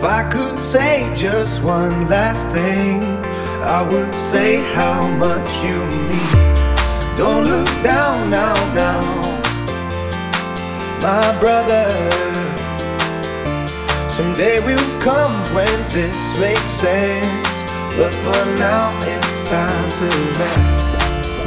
If I could say just one last thing, I would say how much you mean. Don't look down now, now, my brother. Someday will come when this makes sense, but for now it's time to rest.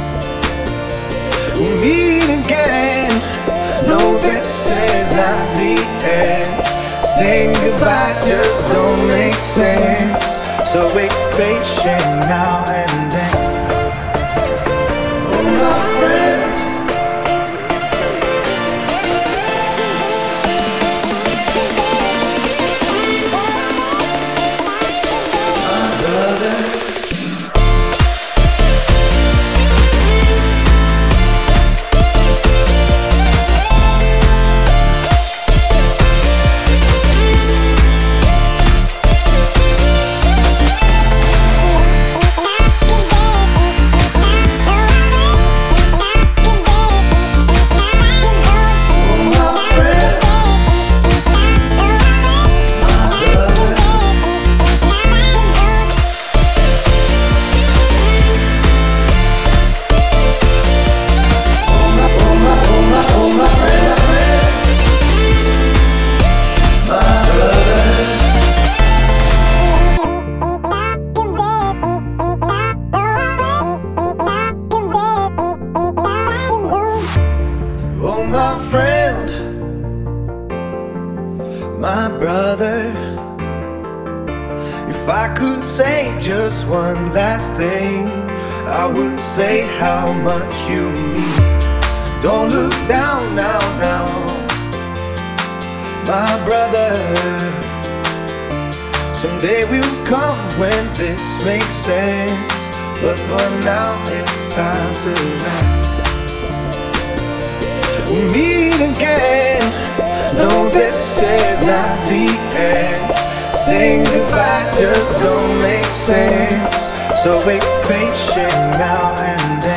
We'll meet again. No, this is not the end. Saying goodbye just don't make sense, so wait patient now and then. Oh, my friend, my brother. Oh, my friend, my brother. If I could say just one last thing, I would say how much you mean. Don't look down now, now, my brother. Someday will come when this makes sense, but for now it's time to rest. We'll meet again. No, this is not the end. Saying goodbye just don't make sense, so wait patient now and then.